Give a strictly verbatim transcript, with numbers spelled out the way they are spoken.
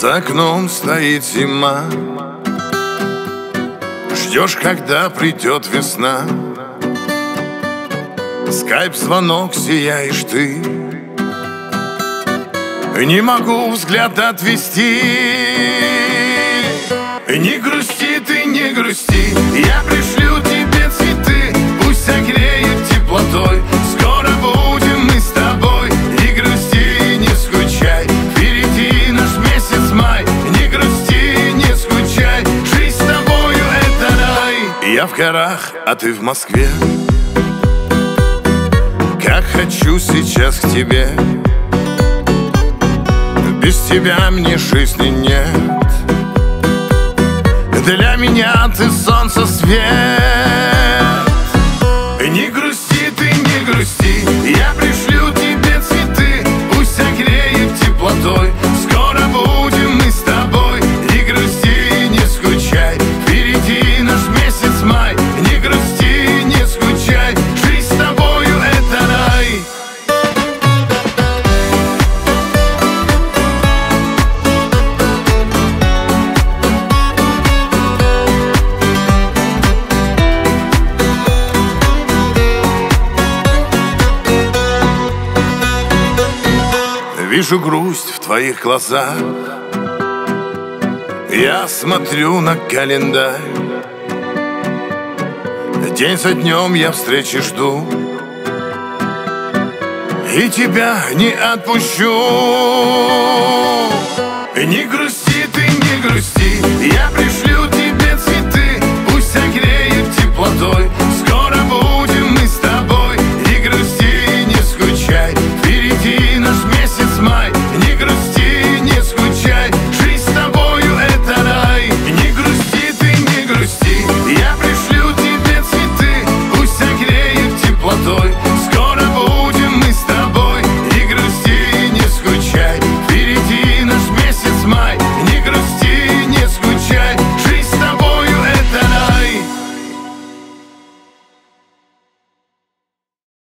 За окном стоит зима, ждешь, когда придет весна. Скайп-звонок, сияешь ты. Не могу взгляд отвести. Не грусти ты, не грусти, я пришлю тебе цветы, пусть согреют теплотой. Скоро будем мы с тобой. Не грусти, не скучай, впереди наш месяц май. Не грусти, не скучай, жизнь с тобою — это рай. Я в горах, а ты в Москве. Как хочу сейчас к тебе. Без тебя мне жизни нет. Для меня ты солнце, свет. Не грусти ты, не грусти, я пришлю тебе цветы, пусть согреют теплотой. Скоро будем мы с тобой. Не грусти, не скучай, впереди наш месяц май. Не грусти, не скучай, жизнь с тобою — это рай. Вижу грусть в твоих глазах. Я смотрю на календарь. День за днем я встречи жду, и тебя не отпущу. Не грусти ты, не грусти,